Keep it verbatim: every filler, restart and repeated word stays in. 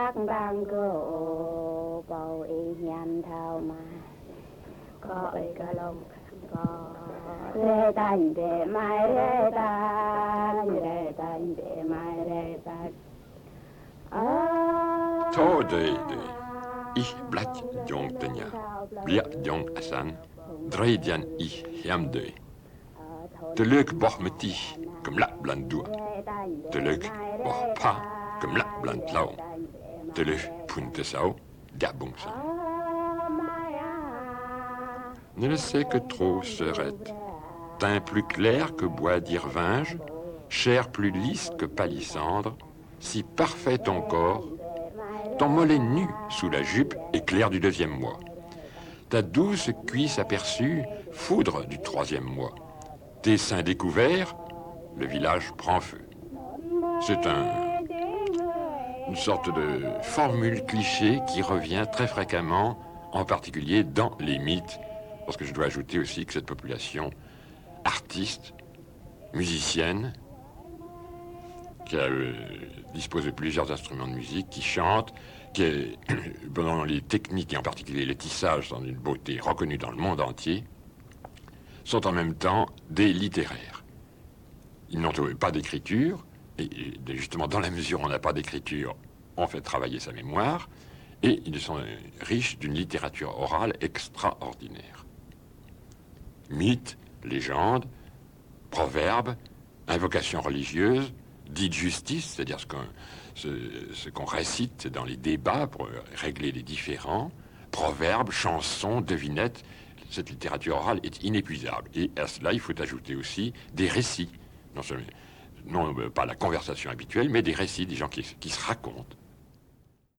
sắc băng cổ bầu y nhăn thao mà có ấy cả lòng có rê tanh bề mai rê tanh rê tanh bề mai rê tanh Thô de de ich blat jong tenya blia jong asan dreidian ich hem de te leuk boch meti comme la bland doua te leuk boch pa comme la bland lau te leuk punte sao gabong sa ne le sais que trop serait teint plus clair que bois d'Irvinge, chair plus lisse que palissandre, si parfait ton corps, ton mollet nu sous la jupe éclair du deuxième mois. Ta douce cuisse aperçue, foudre du troisième mois. Tes seins découverts, le village prend feu. C'est un, une sorte de formule cliché qui revient très fréquemment, en particulier dans les mythes, parce que je dois ajouter aussi que cette population artiste, musicienne, qui a, euh, dispose de plusieurs instruments de musique, qui chante, qui est, dans les techniques, et en particulier les tissages, sont d'une beauté reconnue dans le monde entier, sont en même temps des littéraires. Ils n'ont pas d'écriture, et justement dans la mesure où on n'a pas d'écriture, on fait travailler sa mémoire, et ils sont riches d'une littérature orale extraordinaire. Mythes, légendes, proverbes, invocations religieuses, dites justice, c'est-à-dire ce qu'on, ce, ce qu'on récite dans les débats pour régler les différends, proverbes, chansons, devinettes. Cette littérature orale est inépuisable. Et à cela, il faut ajouter aussi des récits. Non, seulement, non pas la conversation habituelle, mais des récits, des gens qui, qui se racontent.